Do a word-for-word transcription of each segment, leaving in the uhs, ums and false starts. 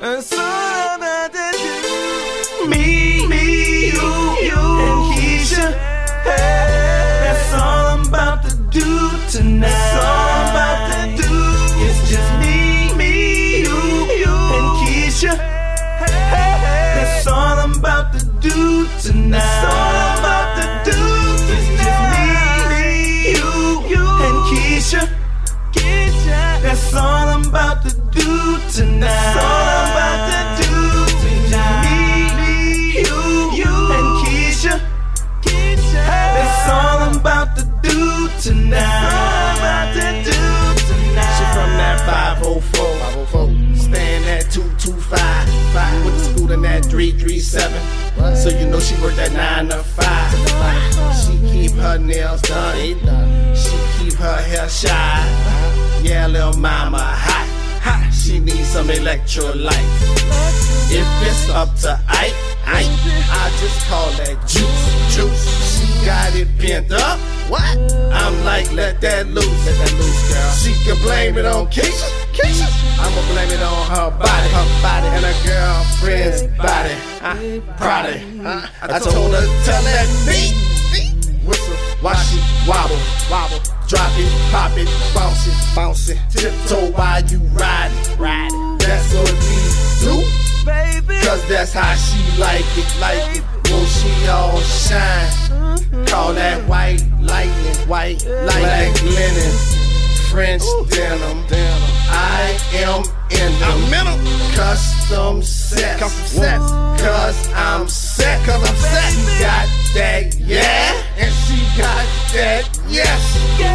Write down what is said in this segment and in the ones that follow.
That's all I'm about to do. Me, me, you, you, and Keisha. Hey, that's all I'm about to do tonight. That's all I'm about to do. It's just me, me, you, you, and Keisha. Hey, that's all I'm about to do tonight. That's all I'm about to do. It's just me, me, you, you, and Keisha. Keisha. That's all I'm about to do tonight. That's all I'm about to do tonight. Me, me, you, you, and Keisha. Keisha. That's all I'm about to do tonight. That's all I'm about to do tonight. She from that five oh four, five oh four. Staying at two two five, five. With the school in that three three seven. So you know she worked that nine to five. She keep her nails done. She keep her hair shine. Yeah, little mama hot, hot. She needs some electrolyte. If it's up to Ike, Ike, I just call that juice, juice. She got it pent up. What? I'm like, let that loose, let that loose, girl. She can blame it on Keisha, Keisha. I'ma blame it on her body, her body, and her girlfriend's body. Uh, Prody. Uh, I told her tell that beat, beat, whistle, while she wobble, wobble, drop it, pop it, bounce it, bounce it, tiptoe while you ride it, ride it. That's what we do, baby. Cause that's how she like it, like it. When she all shine, call that white lightning, white lightning, black linen, French denim, denim. I am in them, custom sets, custom sets. Cause I'm set, cause I'm set. She got that, yeah, and she got that, yes.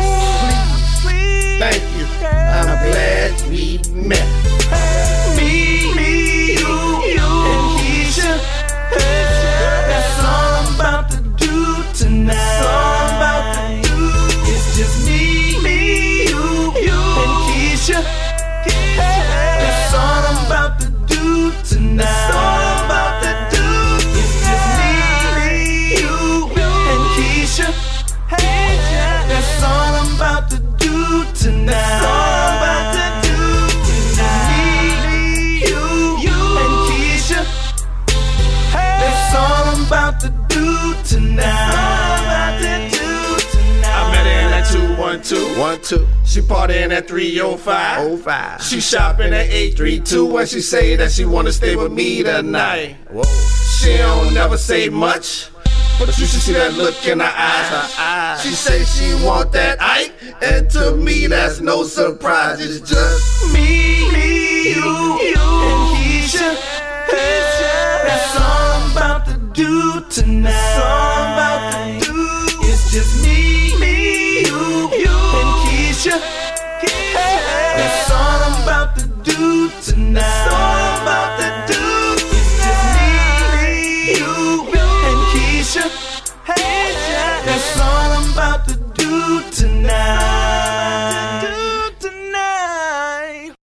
Please, thank you. I'm glad we met. Me, me, you, you, and Keisha. That's all I'm about to do tonight. That's all I'm about to do. It's just me, me, you, you, and Keisha. That's all I'm about to do tonight. That's all I'm about to do. It's just me, me, you, you, and Keisha. That's all I'm about to do tonight. That's all I'm about to do tonight. Me, you, you, and Keisha. That's all I'm about to do tonight. I met her in that two one two, one two. She partying at three oh five, oh five. She shopping at eight three two, and she say that she wanna stay with me tonight. Whoa. She don't never say much, but you should see that look in her eyes. Her eyes. She say she want that Ike, and to me that's no surprise. It's just me, me, you, you, and Keisha. That's all I'm about to do tonight.